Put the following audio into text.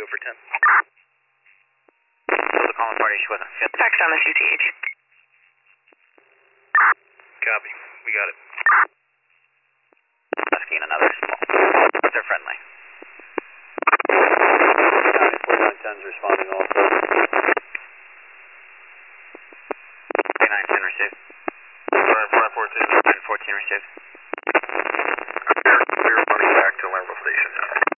for 10. The calling party, she wasn't fit. Fax on the CTH. Copy. We got it. Asking another small. They're friendly. 4910's responding also. 3910 received. 914. 914 received. We're running back to Lambeau Station.